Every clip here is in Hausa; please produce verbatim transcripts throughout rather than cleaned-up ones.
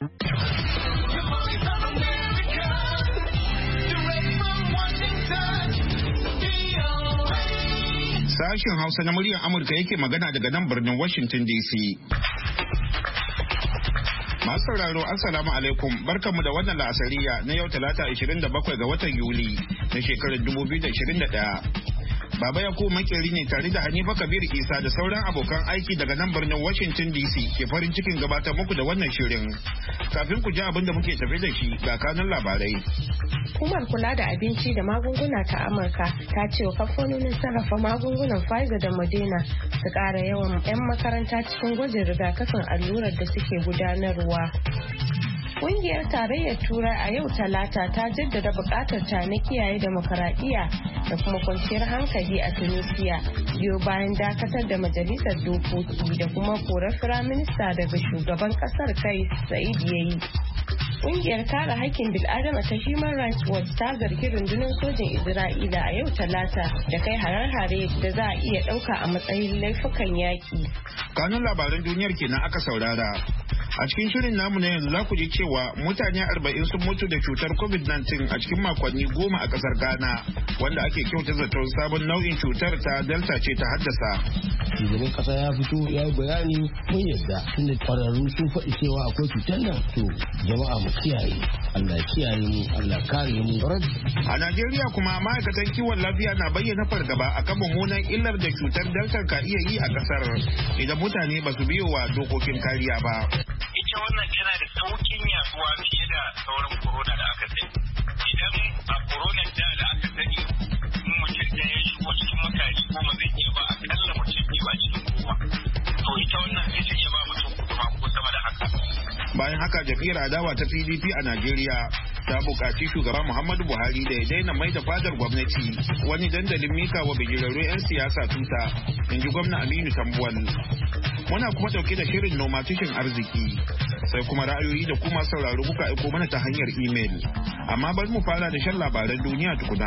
Sashen Hausa na muryar Amurka yake magana daga nan birnin Washington D C. Masu sauraro Assalamu alaikum, barkanmu da wannan la'asariya na yau talata ashirin da bakwai ga watan Yuli na shekarar dubu biyu da ashirin da ɗaya. Baba Yakubu makeri ne tare da Hanifa Kabir Isa da sauran abokan aiki daga nan birnin Washington D C ke farin cikin gabatar muku da wannan shirin. Kafin ku ji abin da muke tafe da shi ga kanun labarai. Hukumar kula da abinci da magunguna ta Amurka ta ce wa kamfanonin sarrafa magungunan Pfizer da Moderna su ƙara yawan 'yan makaranta cikin gwajin rigakafin allurar da suke gudanarwa. Ƙungiyar Tarayyar Turai a yau Talata ta jaddada buƙatar ta na kiyaye demokaradiyya da kuma kwanciyar hankali a Tunisia biyo bayan dakatar da majalisar dokoki da kuma korar firaminista daga shugaban ƙasar kai Sa'id yayi. Ƙungiyar kare haƙƙin bil'adama ta Human Rights Watch ta zargi rundunar sojin Isra'ila a yau Talata da kai harar-hare da za a iya ɗauka a matsayin laifukan yaƙi. Kanun labaran duniyar kenan aka saurara. A cikin shirin namu na yanzu za ku ji cewa mutane arba'in sun mutu da cutar covid nineteen a cikin makonni goma a kasar Ghana, wanda ake kyauta zaton sabon nau'in cutar ta Delta ce ta haddasa. Shugaban kasa ya fito ya yi bayani mun yadda tunda kwararru sun faɗi cewa akwai cutar nan to jama'a mu kiyaye. Allah kiyaye mu, Allah kare mu. A Najeriya kuma ma'aikatan kiwon lafiya na bayyana fargaba akan mummunan illar da cutar Delta ka iya yi a kasar idan mutane ba su biyo wa dokokin kariya ba. Ita wannan tana da saukin yaduwa fiye da sauran corona da aka sani. Idan a corona da da aka sani in mutum da ya shigo cikin mutane goma zai iya ba akalla mutum biyu a cikin goma. To ita wannan sai ta iya ba mutum kuma ko sama da haka. Bayan haka jam'iyyar adawa ta P D P a Najeriya ta buƙaci shugaba Muhammadu Buhari da ya daina mai da fadar gwamnati wani dandalin mika wa bijirarru 'yan siyasa tuta, in ji gwamna Aminu Tambuwal. Muna kuma ɗauke da shirin noma tushen arziki sai kuma ra'ayoyi da kuma sauraro kuka aiko mana ta hanyar imel. Amma bari mu fara da shan labaran duniya tukuna.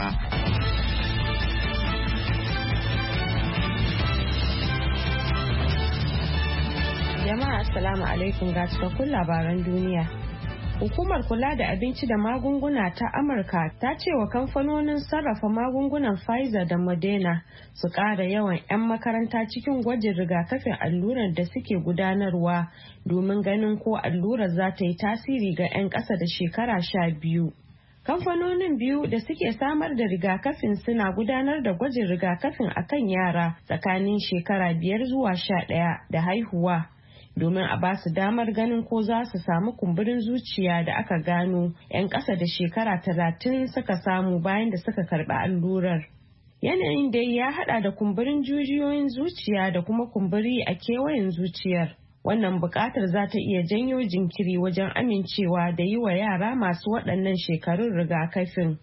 Jama'a assalamu alaikum ga cikakkun labaran duniya. Hukumar kula da abinci da magunguna ta Amurka ta ce wa kamfanonin sarrafa magungunan Pfizer da Moderna su ƙara yawan 'yan makaranta cikin gwajin rigakafin allurar da suke gudanarwa domin ganin ko allurar za ta yi tasiri ga 'yan ƙasa da shekara sha biyu. Kamfanonin biyu da suke samar da rigakafin suna gudanar da gwajin rigakafin akan yara tsakanin shekara biyar zuwa sha ɗaya da haihuwa, domin a ba su damar ganin ko za su samu kumburin zuciya da aka gano 'yan ƙasa da shekara talatin suka samu bayan da suka karɓi allurar. Yanayin dai ya haɗa da kumburin jijiyoyin zuciya da kuma kumburi a kewayen zuciyar. Wannan buƙatar za ta iya janyo jinkiri wajen amincewa da yi wa yara masu waɗannan shekarun rigakafin.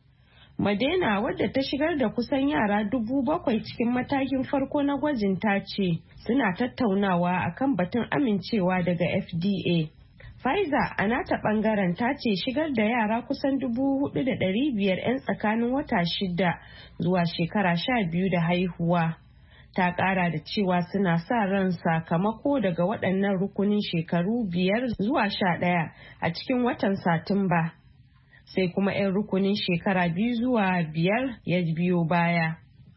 Moderna, wadda ta shigar da kusan yara dubu bakwai cikin matakin farko na gwajin, ta ce suna tattaunawa akan batun amincewa daga F D A. Pfizer a nata bangaren ta ce shigar da yara kusan dubu hudu da ɗari biyar 'yan tsakanin wata shida zuwa shekara sha biyu da haihuwa. Ta kara da cewa suna sa ran sakamako daga waɗannan rukunin shekaru biyar zuwa sha ɗaya a cikin watan Satumba. Sai kuma 'yan rukunin shekara biyu zuwa biyar ya biyo baya.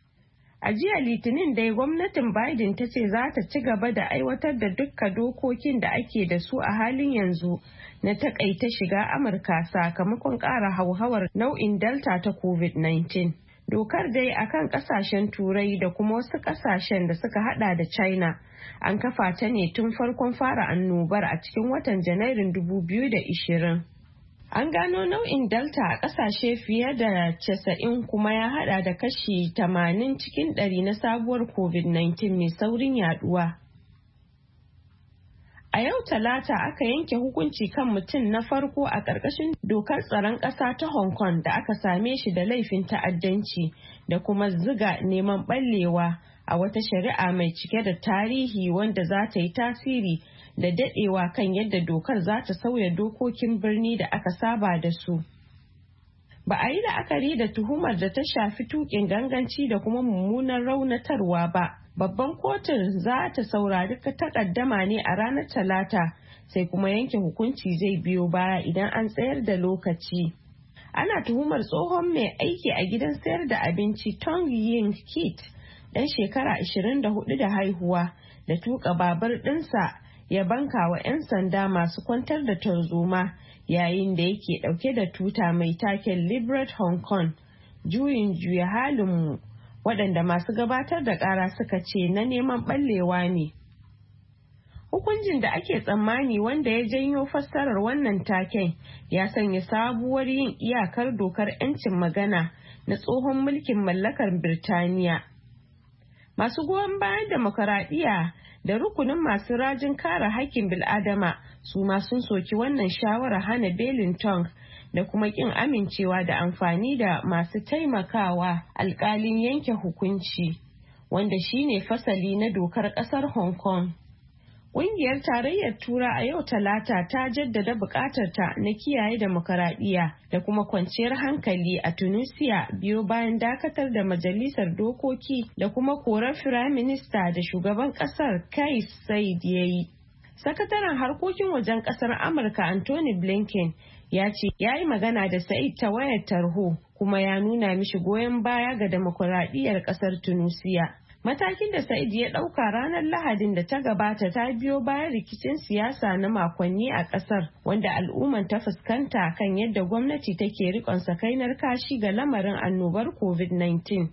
A jiya Litinin dai gwamnatin Biden ta ce za ta ci gaba da aiwatar da dukka dokokin da ake da su a halin yanzu na takaita shiga Amurka sakamakon ƙara hauhawar nau'in Delta ta covid nineteen. Dokar dai akan kasashen Turai da kuma wasu kasashen da suka hada da China an kafa ta ne tun farkon fara annobar a cikin watan Janairun dubu biyu da ashirin. An gano nau'in Delta a ƙasashe fiye da casa'in kuma ya hada da kashi tamanin cikin ɗari na sabuwar covid nineteen mai saurin yaduwa. A yau Talata aka yanke hukunci kan mutum na farko a ƙarƙashin dokar tsaron ƙasa ta Hong Kong da aka same shi da laifin ta'addanci da kuma ziga neman ɓallewa a wata shari'a mai cike da tarihi wanda za ta yi tasiri da daɗewa kan yadda dokar za ta sauya dokokin birni da aka saba da su. Ba a yi la'akari da tuhumar da ta shafi tuƙin ganganci da kuma mummunan raunatarwa ba, Babban kotun za ta saurari takaddama ne a ranar Talata, sai kuma yanke hukunci zai biyo baya idan an tsayar da lokaci. Ana tuhumar tsohon mai aiki a gidan sayar da abinci Tong Yin Kit, ɗan shekara ashirin da hudu da haihuwa, da tuka babur ɗinsa ya banka wa 'yan sanda masu kwantar da tarzoma yayin da yake ɗauke da tuta mai taken Liberate Hong Kong, juyin juya halinmu, waɗanda masu gabatar da ƙara suka ce na neman ɓallewa ne. Hukuncin da ake tsammani wanda ya janyo fassarar wannan taken ya sanya sabuwar yin iyakar dokar 'yancin magana na tsohon mulkin mallakar Birtaniya. Masu goyon bayan demokaradiyya da rukunin masu rajin kare haƙƙin bil'adama su ma sun soki wannan shawarar hana belin Tong da kuma ƙin amincewa da amfani da masu taimakawa alƙalin yanke hukunci, wanda shine fasali na dokar ƙasar Hong Kong. Ƙungiyar Tarayyar Tura a yau Talata ta jaddada buƙatarta na kiyaye demokaradiyya da kuma kwanciyar hankali a Tunisia biyo bayan dakatar da Majalisar Dokoki da kuma korar Firaminista da shugaban ƙasar Kais Saied ya yi. Sakataren harkokin wajen ƙasar Amurka Anthony Blinken ya ce ya yi magana da Saied ta wayar tarho kuma ya nuna mishi goyon baya ga demokaradiyyar ƙasar Tunisia. Matakin da Saied ya ɗauka ranar Lahadin da ta gabata ta biyo bayan rikicin siyasa na makonni a ƙasar, wanda al'umman ta fuskanta kan yadda gwamnati take riƙon sakainar kashi ga lamarin annobar covid nineteen.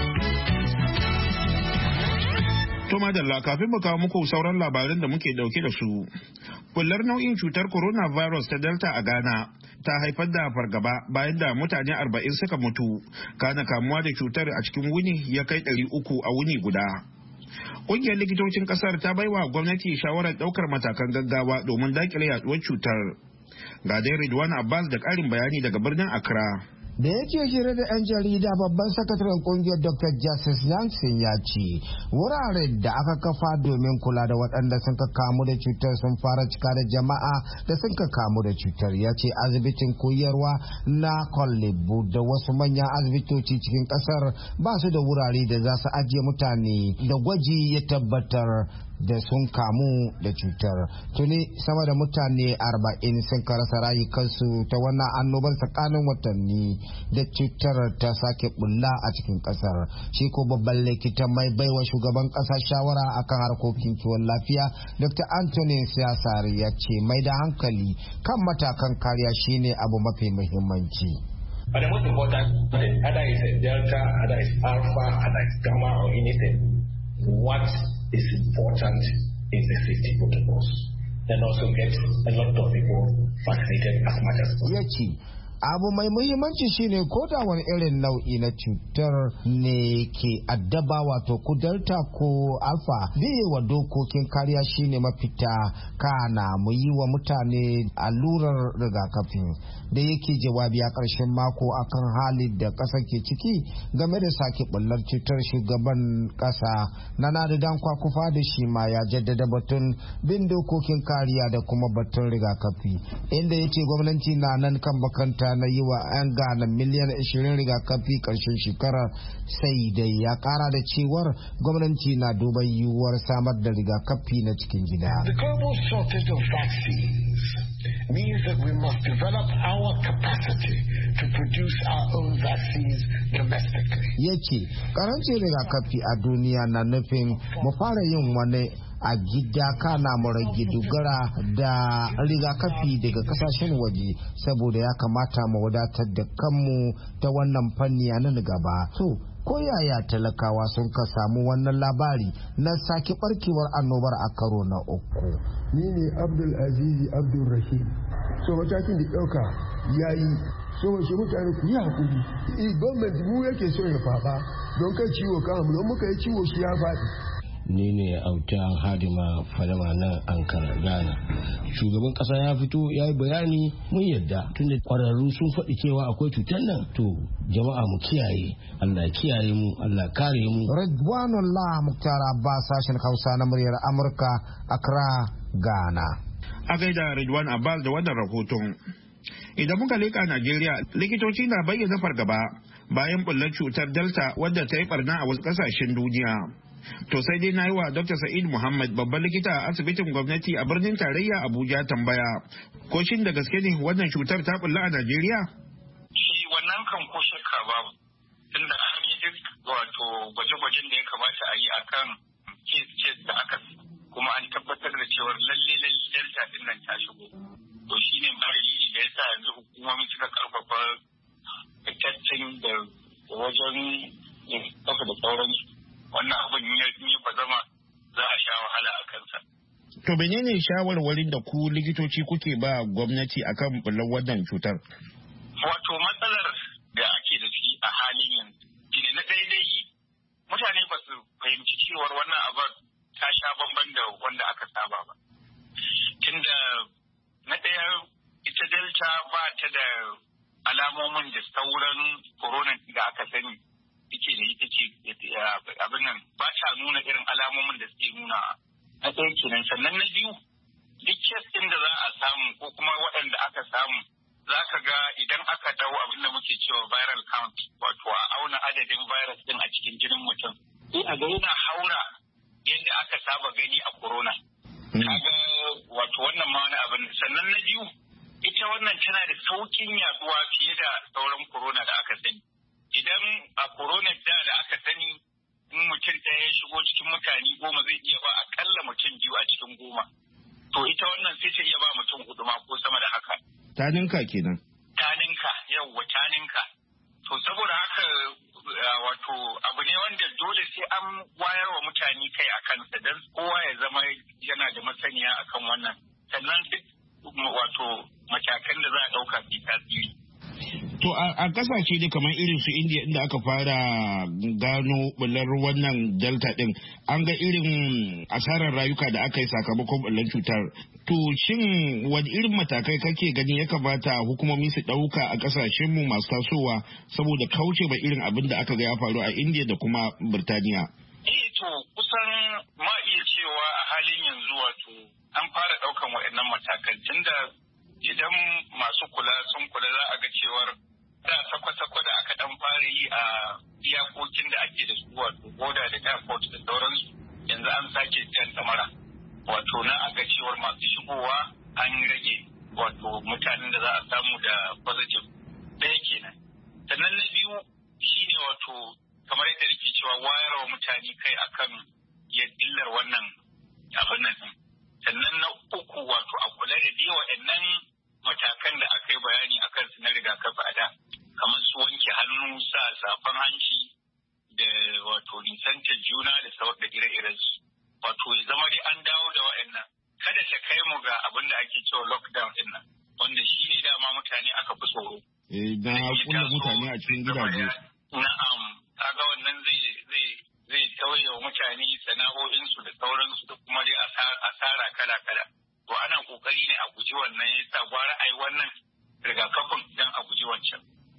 To madalla, kafin mu kawo muku sauran labarin da muke dauke da su. Bullar nau'in cutar coronavirus ta Delta a Ghana ta haifar da fargaba bayan da mutane arba'in suka mutu, kana kamuwa da cutar a cikin wuni ya kai ɗari uku a wuni guda. Ƙungiyar likitocin ƙasar ta baiwa gwamnati shawarar ɗaukar matakan gaggawa domin daƙile yaduwar cutar. Ga dai Ridwan Abbas da ƙarin bayani daga birnin Accra. Da yake hira da 'yan jarida, babban sakataren kungiyar Doctor Justice Yankson ya ce wuraren da aka kafa domin kula da waɗanda sun ka kamu da cutar sun fara cika da jama'a da sun ka kamu da cutar. Ya ce asibitin koyarwa na Kolebu da wasu manyan asibitoci cikin ƙasar ba su da wurare da za su ajiye mutane da gwaji ya tabbatar da sun kamu da cutar. Tuni sama da mutane arba'in sun karasa rayukansu ta wannan annobar tsakanin watanni da cutar ta sake bulla a cikin kasar. Shi ko babban likita mai baiwa shugaban kasa shawara akan harkokin kiwon lafiya Doctor Anthony Siyasari ya ce mai da hankali kan matakan kariya shine abu mafi muhimmanci. But the most important thing, either it's a Delta, either it's Alpha, either it's Gamma or anything, what is important is the safety protocols. Then also get a lot of people vaccinated as much as possible. Abu mai muhimmanci shine ko da wani irin nau'i na cutar ne ke addaba, wato ko delta ko alpha, biye wa dokokin kariya shine mafita, kana mu yi wa mutane allurar rigakafin. Da yake jawabi a ƙarshen mako akan halin da ƙasa ke ciki game da sake bullar cutar, shugaban ƙasa Nana Addo Dankwa-Akufo-Addo shi ma ya jaddada batun bin dokokin kariya da kuma batun rigakafi, inda ya ce gwamnati na nan kan bakanta na yi wa 'yan Ghana miliyan ashirin rigakafi ƙarshen shekarar, sai dai ya ƙara da cewar gwamnati na duban yiwuwar samar da rigakafi na cikin gida. The global shortage of vaccines means that we must develop our capacity to produce our own vaccines domestically. Ya ce karancin rigakafi a duniya na nufin mu fara yin wani a gida, kana mu rage dogara da rigakafi daga kasashen waje, saboda ya kamata mu wadatar da kanmu ta wannan fanni a nan gaba. To ko yaya talakawa sun ka samu wannan labari na sake barkewar annobar a karo na uku? Ni ne Abdul Azizi Abdul Rahim. So matakin da ɗauka ya yi, so wace mutane ku yi hakuri. Gwamnati mu yake so ya faɗa don kai ciwo kan mu, don muka yi ciwo shi ya faɗi. Ni ne auta hadima fadama nan Ankara, Ghana. Shugaban kasa ya fito ya yi bayani, mun yadda tunda kwararru sun faɗi cewa akwai cutar nan, to jama'a mu kiyaye, Allah kiyaye mu, Allah kare mu. Ridwanullah Muktar Abbas, sashen Hausa na muryar Amurka, Accra, Ghana. A gaida Ridwan Abbas da wannan rahoton. Idan muka leƙa Najeriya, likitoci na bayyana fargaba bayan bullar cutar Delta wadda ta yi barna a wasu ƙasashen duniya. To sai dai na yi wa Doctor Sa'id Muhammad babban likita a asibitin gwamnati a birnin tarayya Abuja tambaya. Ko shin da gaske ne wannan cutar ta bulla a Najeriya? Shi wannan kan ko shakka babu. Tunda an yi duk wato gwaje-gwajen da ya kamata a yi akan kes da aka kuma an tabbatar da cewar lalle lalle delta din nan ta shigo. To shine ba dalili da yasa yanzu hukumomi suka karfafa tattacin da wajen ɗauka da sauransu. Wannan abin ya ba zama za a sha wahala a kansa. To menene shawarwarin da ku likitoci kuke ba gwamnati akan bullar wannan cutar? Wato matsalar da ake da shi a halin yanzu shine na daidai mutane ba su fahimci cewar wannan abin ta sha bamban da wanda aka saba ba. Tunda na ɗaya ita delta ba ta da alamomin da sauran corona da aka sani take da ita ce abin nan ba ta nuna irin alamomin da suke nuna na ɗaya kenan. Sannan na biyu duk kes ɗin da za a samu ko kuma waɗanda aka samu za ka ga idan aka dawo abin da muke cewa viral count wato a auna adadin virus ɗin a cikin jinin mutum sai a ga yana haura yadda aka saba gani a corona. Kaga wato wannan ma wani abin. Sannan na biyu ita wannan tana da saukin yaduwa fiye da sauran corona da aka sani. Idan a corona da da aka sani in mutum ɗaya ya shigo cikin mutane goma zai iya ba akalla mutum biyu a cikin goma. To ita wannan sai ta iya ba mutum hudu ma ko sama da haka. Ta ninka kenan. Ta ninka, yawwa ta ninka. To saboda haka wato abu ne wanda dole sai an wayar wa mutane kai a kansa don kowa ya zama yana da masaniya akan wannan. Sannan duk wato matakan da za a ɗauka su tasiri. To a kasashe da kamar irin su India inda aka fara gano bullar wannan delta din an ga irin asarar rayuka da aka yi sakamakon bullar cutar. To shin wani irin matakai kake gani ya kamata hukumomi su dauka a kasashen mu masu tasowa saboda kauce ba irin abin da aka ga ya faru a India da kuma Birtaniya? Eh to kusan ma iya cewa a halin yanzu wato an fara daukan waɗannan matakan tunda idan masu kula sun kula za a ga cewar da sakwa-sakwa da aka dan fara yi a iyakokin da ake da su wato boda da airport da sauransu yanzu an sake jan samara wato na a ga cewar masu shigowa an rage wato mutanen da za a samu da positive ɗaya kenan. Sannan na biyu shine wato kamar yadda nake cewa wayarwa mutane kai akan illar wannan abin nan. Sannan na uku wato a kula da dai waɗannan matakan da aka yi bayani a kansu na rigakafi a da kamar su wanke hannu sa safan hanci da wato nisantar juna da sauran da ire-iren su wato ya zama dai an dawo da waɗannan kada ta kai mu ga abin da ake cewa lockdown din nan wanda shi ne dama mutane aka fi tsoro. Eh na kulle mutane a cikin gidaje. Na'am kaga wannan zai zai zai tauye wa mutane sana'o'insu da sauransu da kuma dai asara kala-kala. To ana kokari ne a guji wannan yasa gwara ai wannan rigakafin idan a guji wancan.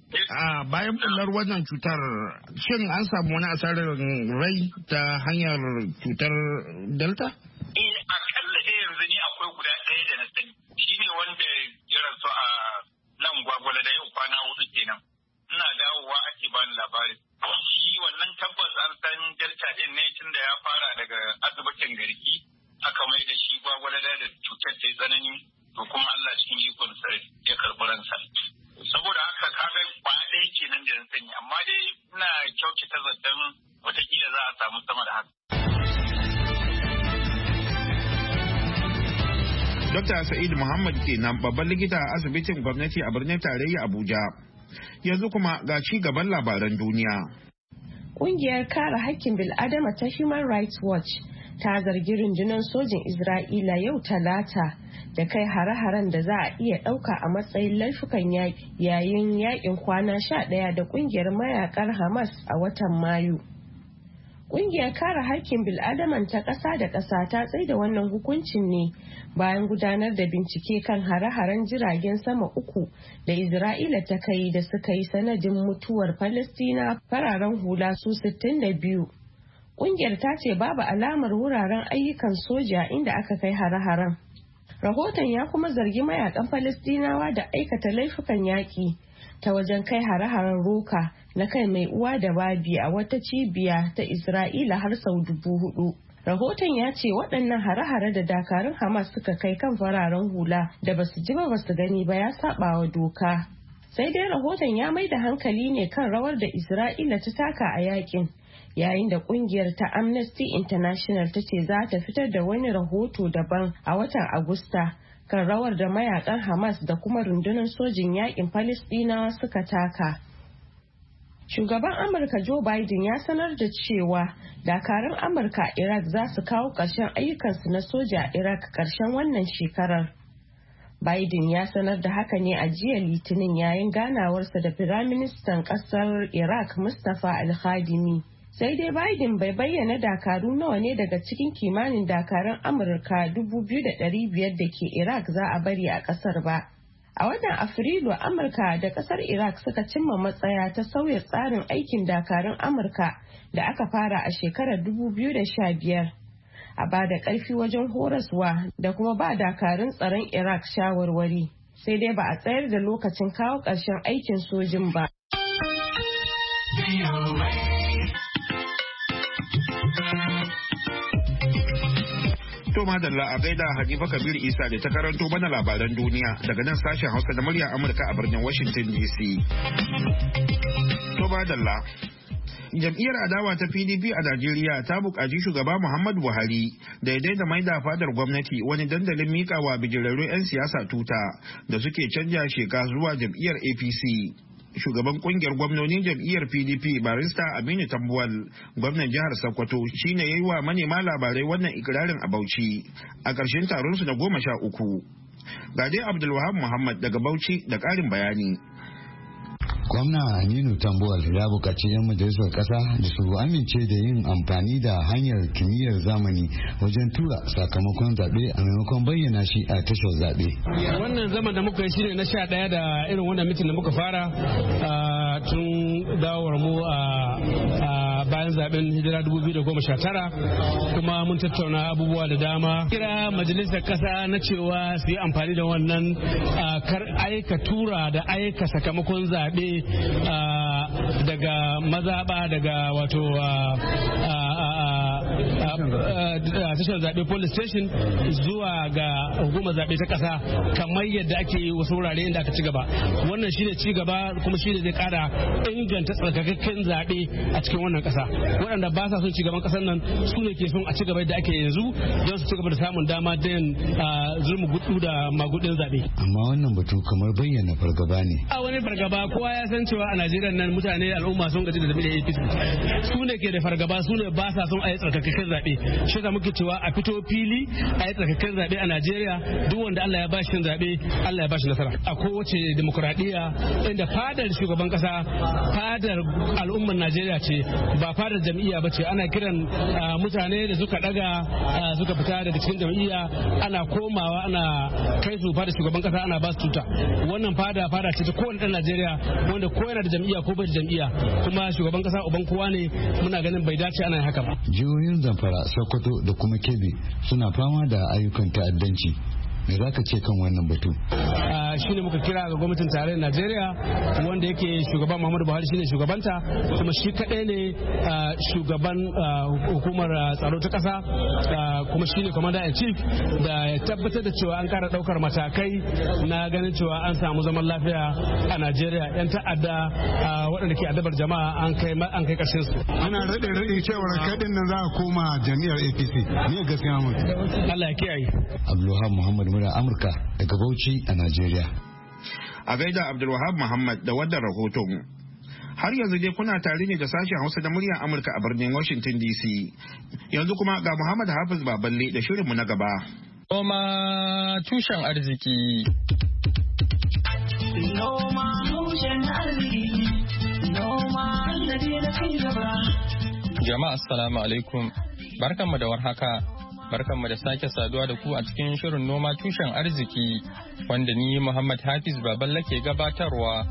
A bayan bullar wannan cutar shin an samu wani asarar rai ta hanyar cutar delta? Eh akalla dai yanzu ni akwai guda ɗaya da na sani shine wanda ya rasu a nan gwagwala da yau kwana hudu kenan. Ina dawowa ake bani labari. Shi wannan tabbas an san delta din ne tunda ya fara daga asibitin garki aka mai da shi gwagwalada da cutar ta yi tsanani to kuma Allah cikin ikon sa ya karɓi ransa. Saboda haka kaga ba ɗaya kenan da sani amma dai ina kyautata zaton watakila za a samu sama da haka. Dokta Sa'id Muhammad kenan babban likita a asibitin gwamnati a birnin tarayya Abuja. Yanzu kuma ga ci gaban labaran duniya. Ƙungiyar kare haƙƙin bil'adama ta Human Rights Watch ta zargi rundunar sojin Isra'ila yau Talata da kai hare-haren da za a iya ɗauka a matsayin laifukan yaƙi yayin yaƙin kwana sha ɗaya da ƙungiyar mayakar Hamas a watan Mayu. Ƙungiyar kare haƙƙin bil'adaman ta ƙasa da ƙasa ta tsaida wannan hukuncin ne bayan gudanar da bincike kan hare-haren jiragen sama uku da Isra'ila ta kai da suka yi sanadin mutuwar Falastina fararen hula su sittin da biyu. Ƙungiyar ta ce babu alamar wuraren ayyukan soja inda aka kai hare-haren. Rahoton ya kuma zargi mayakan Falastinawa da aikata laifukan yaƙi ta wajen kai hare-haren roka na kai mai uwa da babi a wata cibiya ta Isra'ila har sau dubu hudu. Rahoton ya ce waɗannan hare-hare da dakarun Hamas suka kai kan fararen hula da basu ji ba basu gani ba ya saba wa doka. Sai dai rahoton ya mai da hankali ne kan rawar da Isra'ila ta taka a yakin, yayin da kungiyar ta Amnesty International ta ce za ta fitar da wani rahoto daban a watan Agusta kan rawar da mayakan Hamas da kuma rundunar sojin yakin Falistinawa suka taka. Shugaban Amurka Joe Biden ya sanar da cewa dakarun Amurka a Iraq za su kawo ƙarshen ayyukansu na soja a Iraq ƙarshen wannan shekarar. Biden ya sanar da haka ne a jiya Litinin yayin ganawarsa da Firaministan ƙasar Iraq Mustapha Al-Khadimi. Sai dai Biden bai bayyana dakaru nawa ne daga cikin kimanin dakarun Amurka dubu biyu da ɗari biyar da ke Iraq za a bari a ƙasar ba. A watan Afrilu, Amurka da ƙasar Iraq suka cimma matsaya ta sauya tsarin aikin dakarun Amurka da aka fara a shekarar dubu biyu da sha biyar. A ba da ƙarfi wajen horaswa da kuma ba dakarun tsaron Iraq shawarwari. Sai dai ba a tsayar da lokacin kawo ƙarshen aikin sojin ba. To madalla a gaida Hanifa Kabir Isa da ta karanto mana labaran duniya daga nan sashen Hausa da murya Amurka a birnin Washington D C. To madalla. Jam'iyyar adawa ta P D P a Najeriya ta buƙaci shugaba Muhammadu Buhari da ya daina maida fadar gwamnati wani dandalin mikawa bijirarrun 'yan siyasa tuta da suke canja sheka zuwa jam'iyyar A P C. Shugaban kungiyar gwamnonin jam'iyyar P D P barista Aminu Tambuwal, gwamnan jihar Sokoto, shine ya yi wa manema labarai wannan ikirarin a Bauchi a ƙarshen taron su na goma sha uku. Ga dai Abdulwahab Muhammad daga Bauchi da ƙarin bayani. Gwamna Aminu Tambuwal ya buƙaci 'yan majalisar ƙasa da su amince da yin amfani da hanyar kimiyyar zamani wajen tura sakamakon zaɓe a maimakon bayyana shi a tashar zaɓe. Wannan zaman da muka yi shine na sha ɗaya da irin wannan mitin da muka fara tun dawowar mu a bayan zaɓen hijira dubu biyu da goma sha tara, kuma mun tattauna abubuwa da dama. Kira majalisar ƙasa na cewa su yi amfani da wannan kar aika tura da aika sakamakon zaɓe daga mazaɓa daga wato tashar zaɓe police station zuwa ga hukumar zaɓe ta ƙasa kamar yadda ake yi wasu wurare inda aka ci gaba. Wannan shine ci gaba kuma shine zai ƙara inganta tsarkakakken zaɓe a cikin wannan ƙasa. Waɗanda ba sa son ci gaban ƙasar nan su ne ke son a ci gaba yadda ake yanzu don su ci gaba da samun dama da yin zurmu gudu da magudin zaɓe. Amma wannan batu kamar bayyana fargaba ne. A wani fargaba kowa ya san cewa a Najeriya nan mutane al'umma sun gaji da zaɓe da A P C. Su ne ke da fargaba, su ne ba sa son a yi tsarkakakken zaɓe. Shi da muke cewa a fito fili a yi tsarkakakken zaɓe a Najeriya, duk wanda Allah ya bashi zaɓe Allah ya bashi nasara. A kowace demokuraɗiyya inda fadar shugaban ƙasa fadar al'ummar Najeriya ce ba fadar jam'iyya ba ce. Ana kiran mutane da suka daga suka fita daga cikin jam'iyya ana komawa ana kai su fadar shugaban ƙasa ana ba su tuta. Wannan fada fada ce ta kowane ɗan Najeriya wanda ko yana da jam'iyya ko bai da jam'iyya, kuma shugaban ƙasa uban kowa ne. Muna ganin bai dace ana haka ba. Jihohin Zamfara, Sokoto da kuma Kebbi suna fama da ayyukan ta'addanci. Me za ka ce kan wannan batu? Shi ne muka kira ga gwamnatin tarayyar Najeriya wanda yake shugaban Muhammadu Buhari shine shugabanta, kuma shi kaɗai ne shugaban hukumar tsaro ta ƙasa, kuma shine commander in chief, da ya tabbatar da cewa an kara ɗaukar matakai na ganin cewa an samu zaman lafiya a Najeriya. Yan ta'adda waɗanda ke addabar jama'a an kai an kai ƙarshen su. Ana raɗe raɗe cewar kaɗin nan za a koma jami'ar A P C. Ne gaskiya mu. Allah ya kiyaye. Abdulwahab Muhammad muna Amurka daga Bauchi a Najeriya. A gaida Abdulwahab Muhammad da wannan rahoton. Har yanzu dai kuna tare ne da sashen Hausa da muryar Amurka a birnin Washington D C. Yanzu kuma ga Muhammad Hafiz Baballe da shirinmu na gaba. Noma tushen arziki. Noma tushen arziki. Noma da ci gaba. Jama'a assalamu alaikum. Barkanmu da warhaka. Barkanmu da sake saduwa da ku a cikin shirin noma tushen arziki wanda ni Muhammad Hafiz Baballe ke gabatarwa.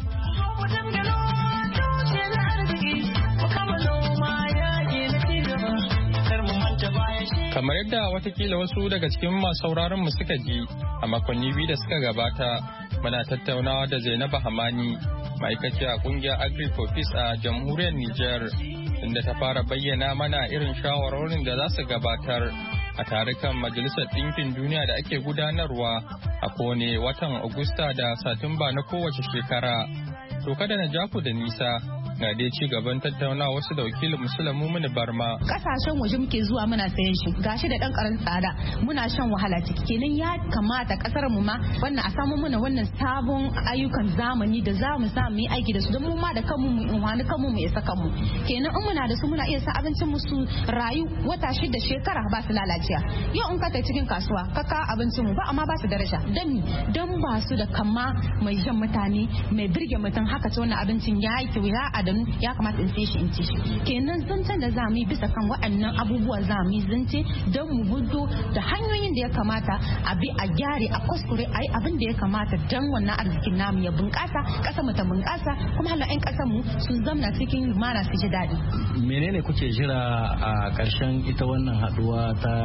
Kamar yadda watakila wasu daga cikin masu sauraron mu suka ji a makonni biyu da suka gabata, muna tattaunawa da Zainabu Hamani ma'aikaciya kungiyar Agri for Peace a jamhuriyar Nijar, inda ta fara bayyana mana irin shawarorin da za su gabatar a tarukan Majalisar Ɗinkin Duniya da ake gudanarwa a kowane watan Agusta da Satumba na kowace shekara. To kada na ja ku da nisa, na dai ci gaban tattaunawa wasu da wakilin Musulamu Muni Barma. Kasashen waje muke zuwa muna sayan shi, gashi da dan karan tsada, muna shan wahala ciki. Kenan ya kamata kasar mu ma wannan a samu muna wannan sabon ayyukan zamani da za mu samu yi aiki da su don mu ma da kanmu mu in wani kanmu mu isa kanmu. Kenan in muna da su muna iya sa abincin mu su rayu wata shida shekara ba su lalacewa. Yau in ka tai cikin kasuwa ka ka abincin mu ba amma ba su daraja. Dan mi dan ba su da kama mai jan mutane mai birge mutum haka ce wannan abincin ya yi ya adanu ya kamata in sai shi in ci shi. Kenan zancen da za mu yi bisa kan waɗannan abubuwa za mu yi zance don mu gudu da hanyoyin da ya kamata a bi a gyare a kuskure a yi abin da ya kamata don wannan arzikin namu ya bunƙasa ƙasa mu ta bunƙasa kuma hala 'yan ƙasar mu su zamna cikin lumana su ji daɗi. Menene kuke jira a ƙarshen ita wannan haɗuwa ta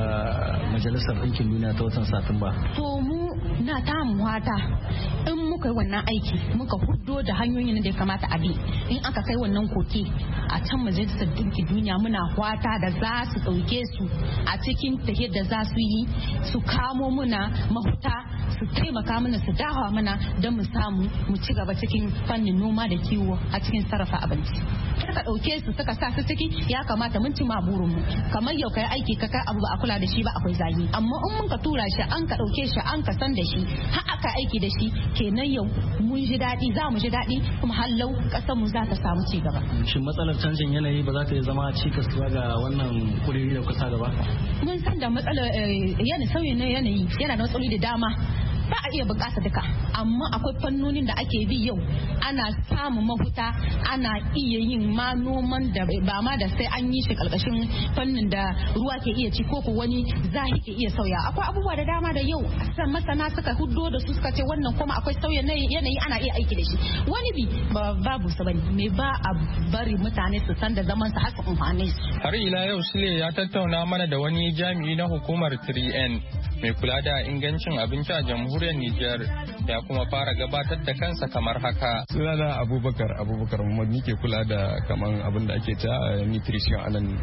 Majalisar Ɗinkin Duniya ta watan Satumba? To mu na tamu wata in muka yi wannan aiki muka hudo da hanyoyin da ya kamata a bi in aka kai wannan koke a can Majalisar Ɗinkin Duniya muna wata da za su ɗauke su a cikin tafiyar da za su yi su kamo muna mahuta su taimaka mana su dawa mana don mu samu mu ci gaba cikin fannin noma da kiwo a cikin sarrafa abinci. Suka ɗauke su suka sa su ciki ya kamata mun ci ma burin mu kamar yau kai aiki ka kai abu ba a kula da shi ba akwai zagi amma in mun ka tura shi an ka ɗauke shi an ka san da shi har aka aiki da shi kenan yau mun ji daɗi za mu ji daɗi kuma hallau ƙasar mu za ta samu ci gaba. Shin matsalar canjin yanayi ba za ta zama cikas ga wannan kuriri da kusa gaba? Mun san da matsalar yanayi sauyin yanayi yana da matsaloli da dama. Ba a iya bukata duka amma akwai fannonin da ake bi yau ana samun mahuta ana iya yin ma noman da ba ma da sai an yi shi kalkashin fannin da ruwa ke iya ci ko ko wani zahi ke iya sauya. Akwai abubuwa da dama da yau san masana suka huddo da su suka ce wannan kuma akwai sauya yanayi ana iya aiki da shi. Wani bi babu sa bane me ba a bari mutane su san da zaman su haka amfani. Har ila yau Sule ya tattauna mana da wani jami'i na hukumar three N mai kula da ingancin abinci a jamhuriyar Nijar ya kuma fara gabatar da kansa kamar haka. Sunana Abubakar Abubakar Muhammad nike kula da kaman abin da ake ta nutrition a nan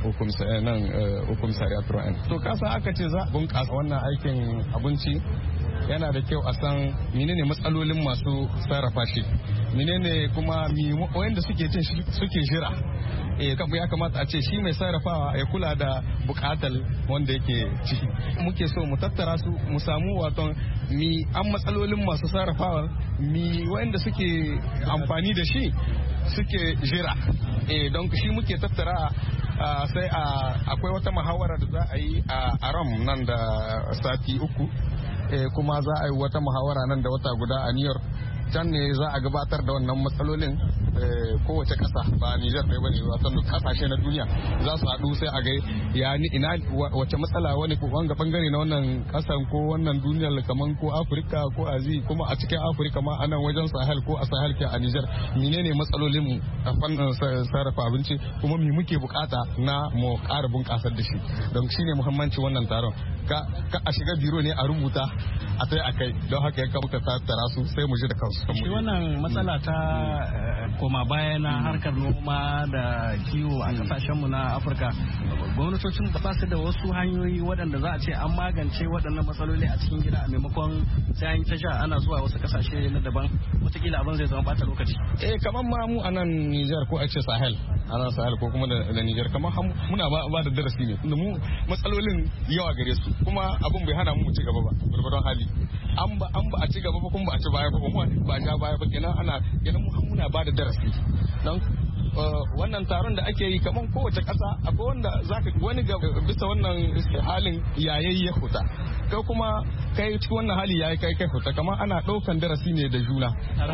hukum Sariya three N. To kasa aka ce za bunƙasa wannan aikin abinci yana da kyau a san menene matsalolin masu sarrafa shi menene kuma wanda suke cin suke jira. Eh ya kamata a ce shi mai sarrafawa ya kula da bukatar wanda yake ciki. Muke so mu tattara su mu samu waton mi an matsalolin masu sarrafawa mi wanda suke amfani da shi suke jira. Eh don shi muke tattara sai akwai wata muhawara da za a yi a Ram nan da sati uku kuma za a yi wata muhawara nan da wata guda a New York. Can ne za a gabatar da wannan matsalolin kowace ƙasa ba Nijar ɗaya bane wasan duk ƙasashe na duniya za su haɗu sai a ga ya ni ina wace matsala wani wanga bangare na wannan ƙasan ko wannan duniyar kaman ko Afirka ko Azi kuma a cikin Afirka ma anan wajen Sahel ko a Sahel ke a Nijar menene matsalolin mu a fannin sarrafa abinci kuma me muke bukata na mu ƙara bunƙasar da shi don shine muhimmanci wannan taron ka a shiga biro ne a rubuta a sai a kai don haka ya kamuka tattara su sai mu ji da kansu. Shi wannan matsala ta koma baya na harkar noma da kiwo a kasashenmu na Afirka gwamnatocin ba su da wasu hanyoyi waɗanda za a ce an magance waɗannan matsaloli a cikin gida a maimakon sai an ta sha ana zuwa wasu kasashe na daban wataƙila abin zai zama bata lokaci. Eh kamar ma mu a nan Nijar ko a ce Sahel a nan Sahel ko kuma da Nijar kamar muna ba da darasi ne mu matsalolin yawa gare su kuma abin bai hana mu ci gaba ba gurgurdan hali an ba an ba a ci gaba ba kuma ba a ci baya ba kuma ba ja baya ba kenan ana kenan mu muna ba da darasi don wannan taron da ake yi kaman kowace ƙasa akwai wanda zaka wani ga bisa wannan halin yayayi ya huta kai kuma kai cikin wannan hali yayi kai kai huta kamar ana ɗaukan darasi ne da juna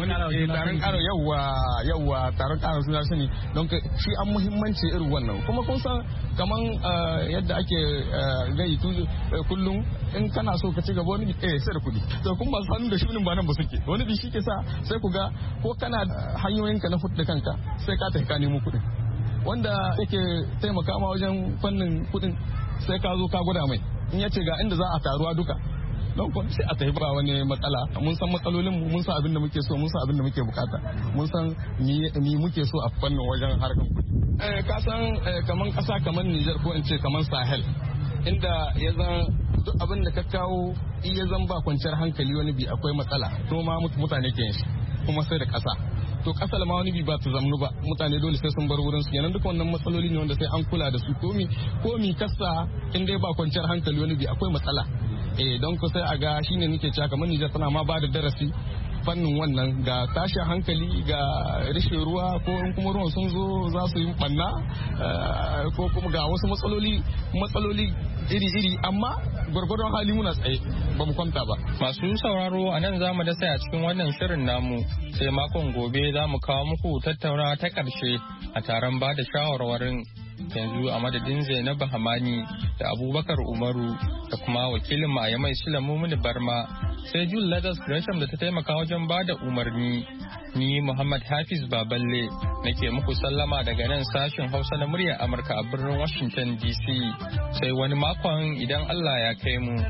taron ƙaro yawa yawa taron ƙaro suna sani don shi an muhimmanci irin wannan kuma kun san kaman yadda ake gai kullum in kana so ka ci gaba wani eh sai da kuɗi to kun ba sanin da shunin ba nan ba suke wani bi shi ke sa sai ku ga ko kana hanyoyinka na hudda kanka sai ka tafi ka nemo kuɗin wanda yake taimaka ma wajen fannin kuɗin sai ka zo ka gwada mai in yace ga inda za a taruwa duka don ko sai a tafi ba wani matsala mun san matsalolin mu mun san abin da muke so mun san abin da muke bukata mun san ni muke so a fannin wajen harkar kuɗi eh ka san kaman kasa kaman Niger ko in ce kaman Sahel inda ya zan duk abin da ka kawo iya zan ba kwanciyar hankali wani bi akwai matsala noma mutane ke yin shi kuma sai da kasa to kasar ma wani bi ba ta zamnu ba mutane dole sai sun bar wurin su kenan duka wannan matsaloli ne wanda sai an kula da su komi komi kasa in dai ba kwanciyar hankali wani bi akwai matsala eh don ku sai a ga shine nake cewa kamar Niger tana ma ba da darasi fannin wannan ga tashin hankali ga rishin ruwa ko in kuma ruwan sun zo za su yi banna ko kuma ga wasu matsaloli matsaloli iri-iri amma gwargwadon hali muna tsaye ba mu kwanta ba. Masu sauraro a nan za mu dasa a cikin wannan shirin namu sai makon gobe za mu kawo muku tattaunawa ta ƙarshe a taron ba da shawarwarin yanzu a madadin Zainabu Hamani da Abubakar Umaru da kuma wakilin mu a Yamai Sulamu Muni Barma sai Jul Ladas Gresham da ta taimaka wajen ba da umarni. Ni Muhammad Hafiz Baballe nake muku sallama daga nan sashen Hausa na muryar Amurka a birnin Washington D C sai wani makon idan Allah ya kai mu.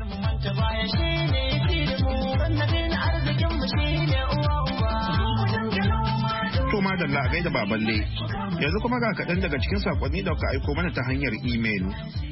To madalla a gaida Baballe yanzu kuma ga kaɗan daga cikin sakonni da ka aiko mana ta hanyar imel.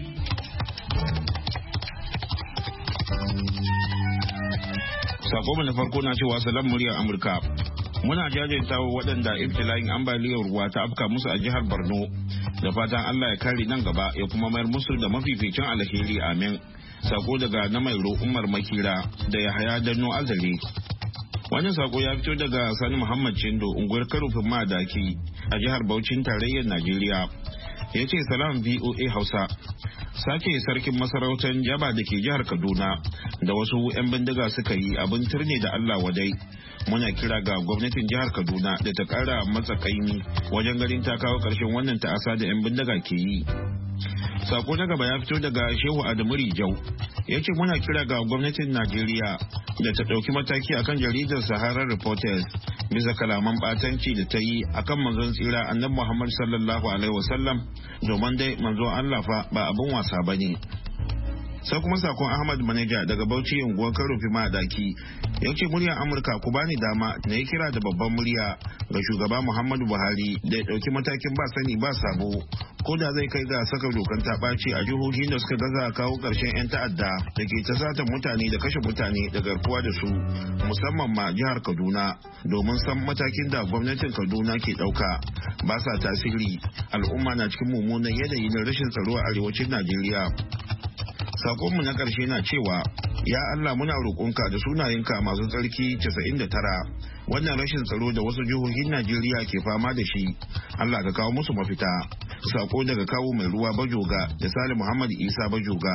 Sako na farko na cewa salam muryar Amurka. Muna jajirtawa waɗanda ibtila'in ambaliyar ruwa ta afka musu a jihar Borno da fatan Allah ya kare nan gaba ya kuma mayar musu da mafificin alheri amin. Sako daga na Mairo Umar Makira da Yahaya Danno Azare. Wannan sako ya fito daga Sani Muhammad Chindo unguwar Karufin Madaki a jihar Bauchin tarayyar Najeriya. Ya ce salam V O A Hausa. Sake sarkin masarautar Jaba da ke jihar Kaduna da wasu 'yan bindiga suka yi abin turne da Allah wadai. Muna kira ga gwamnatin jihar Kaduna da ta kara matsakaimi wajen ganin ta kawo ƙarshen wannan ta'asa da 'yan bindiga ke yi. Sako na gaba ya fito daga Shehu Adamu Rijau. Ya ce muna kira ga gwamnatin Najeriya da ta ɗauki mataki akan jaridar Sahara Reporters bisa kalaman ɓatanci da ta yi akan manzon tsira annabi Muhammad sallallahu alaihi wasallam domin dai manzon Allah fa ba abin wasa bane. Sai kuma sakon Ahmad Manaja daga Bauchi unguwar Karofi Madaki ya ce muryar Amurka ku bani dama na yi kira da babban murya ga shugaba Muhammadu Buhari da ya ɗauki matakin ba sani ba sabo ko da zai kai ga saka dokan ta ɓaci a jihohin da suka gaza kawo ƙarshen 'yan ta'adda da ke ta satan mutane da kashe mutane da garkuwa da su musamman ma jihar Kaduna domin san matakin da gwamnatin Kaduna ke ɗauka ba sa tasiri al'umma na cikin mummunan yanayi na rashin tsaro a arewacin Najeriya. Sakonmu na ƙarshe na cewa, ya Allah muna roƙonka da sunayenka masu tsarki casa'in da tara wannan rashin tsaro da wasu jihohin Najeriya ke fama da shi, Allah ka kawo musu mafita. Sako daga kawo mai ruwa Bajoga da Sale Muhammad Isa Bajoga.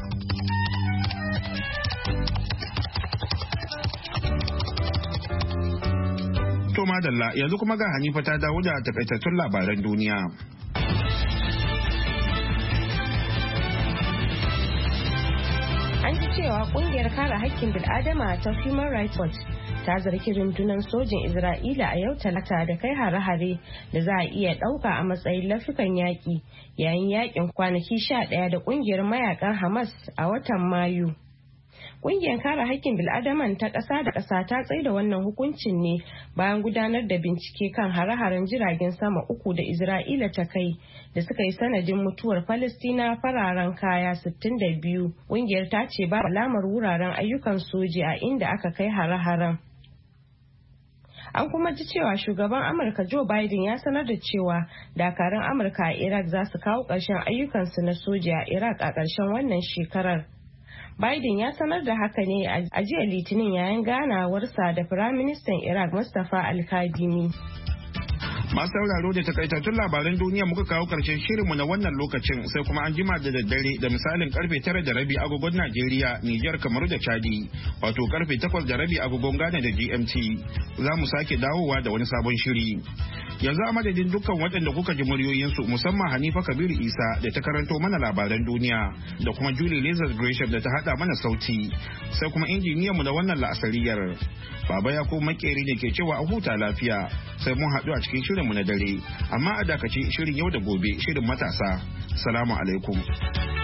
To madalla yanzu kuma ga Hanifa ta dawo da takaitattun labaran duniya. An ji cewa kungiyar kare haƙƙin bil'adama ta Human Rights Watch ta zargi rundunar sojin Isra'ila a yau talata da kai hare-hare da za a iya ɗauka a matsayin laifukan yaƙi yayin yaƙin kwanaki sha ɗaya da kungiyar mayakan Hamas a watan Mayu. Kungiyar kare haƙƙin bil'adaman ta ƙasa da ƙasa ta tsaida wannan hukuncin ne bayan gudanar da bincike kan hare-haren jiragen sama uku da Isra'ila ta kai da suka yi sanadin mutuwar Falastina fararen kaya sittin da biyu. Kungiyar ta ce ba alamar wuraren ayyukan soji a inda aka kai hare-haren. An kuma ji cewa shugaban Amurka Joe Biden ya sanar da cewa dakarun Amurka a Iraq za su kawo ƙarshen ayyukansu na soji a Iraq a ƙarshen wannan shekarar. Biden ya sanar da haka ne a jiya Litinin yayin ganawarsa da Firaministan Iraq Mustapha Al-Kadhimi. Masu sauraro da takaitattun labaran duniya muka kawo karshen shirinmu na wannan lokacin sai kuma an jima da daddare da misalin karfe tara da rabi agogon Najeriya, Nijar, Kamaru da Chadi, wato karfe takwas da rabi agogon Ghana da G M T. Za mu sake dawowa da wani sabon shiri. Yanzu a madadin dukkan waɗanda kuka ji muryoyinsu musamman Hanifa Kabiru Isa da ta karanto mana labaran duniya da kuma Julie Lazarus Gresham da ta haɗa mana sauti sai kuma injiniyanmu da wannan la'asariyar. Baba ya ko makeri ne ke cewa a huta lafiya sai mun haɗu a cikin shirinmu na dare amma a dakace shirin yau da gobe shirin matasa. Salamu alaikum.